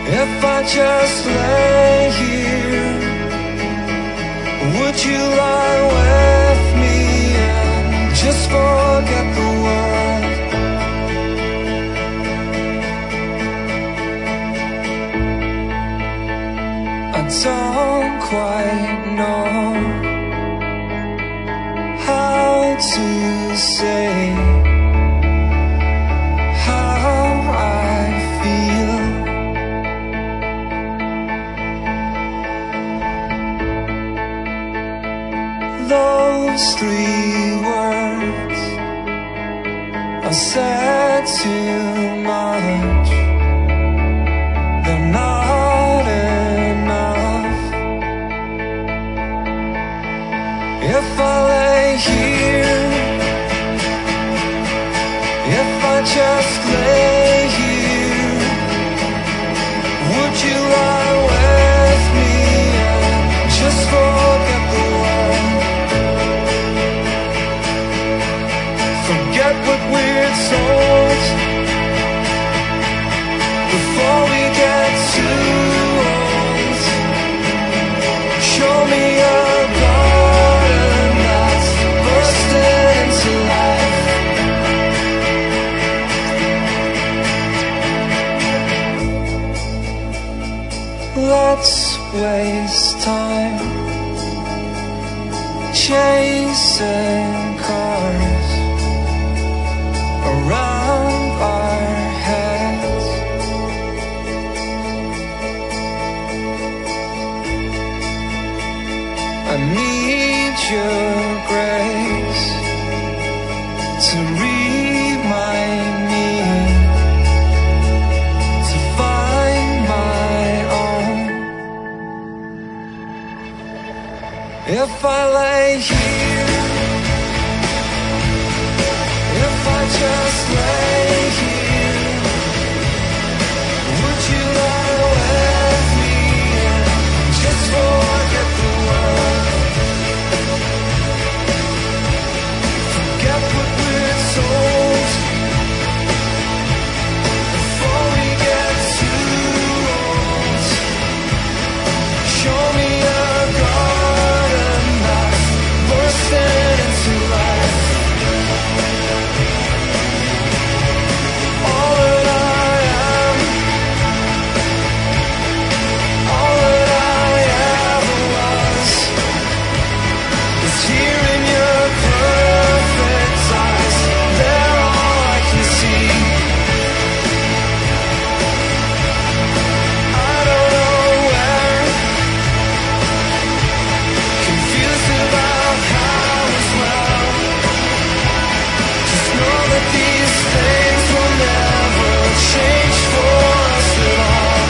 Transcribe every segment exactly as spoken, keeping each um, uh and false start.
If I just lay here, would you lie with me and just forget the world? I don't quite know how to say how I feel. Those three words are said too much. They're not enough. If I lay here, if I just lay here, would you lie with me and just forget the world? Forget what we're told before we get too old. Show me a garden that's bursting into life. Let's waste time chasing cars around our heads. I need your grace to remind me to find my own. If I lay here, if I just lay here, would you lie with me and just forget the world? Forget what we're told before we get too old. Show me a garden that's bursting into life. All that I am, all that I ever was, is here in your perfect eyes. They're all I can see. I don't know where, confused about how as well. Just know that these things will never change for us at all.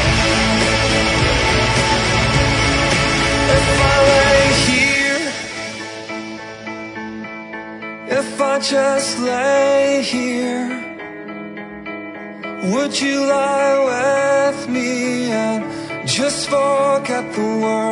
If I lay here, if I just lay here, would you lie with me and just forget the world?